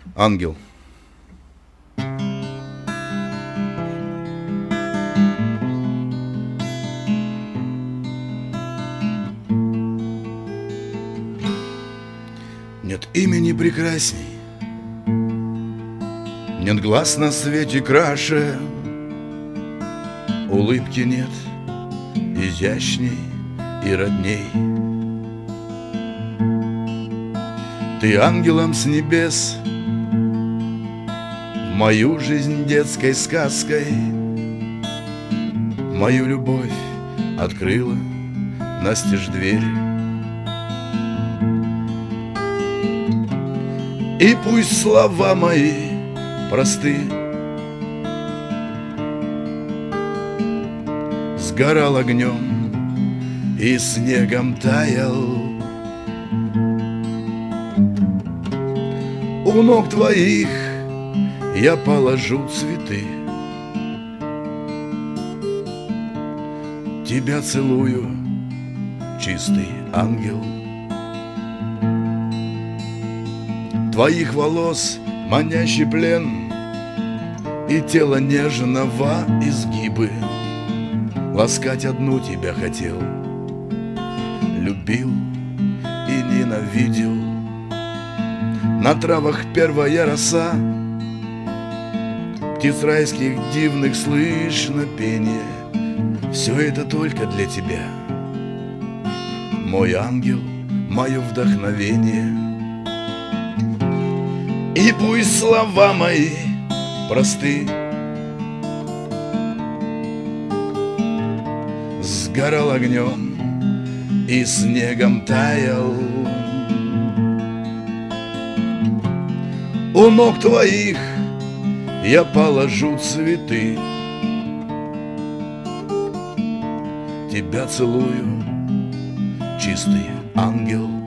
Ангел. Нет имени прекрасней, нет глаз на свете краше, улыбки нет изящней и родней. Ты ангелом с небес мою жизнь детской сказкой, мою любовь открыла настежь дверь. И пусть слова мои просты, сгорал огнем и снегом таял, у ног твоих я положу цветы, тебя целую, чистый ангел. Твоих волос манящий плен и тело нежного изгибы, ласкать одну тебя хотел, любил и ненавидел. На травах первая роса, птиц райских дивных слышно пение. Все это только для тебя, мой ангел, мое вдохновение. И пусть слова мои просты, сгорал огнем и снегом таял, у ног твоих я положу цветы, тебя целую, чистый ангел.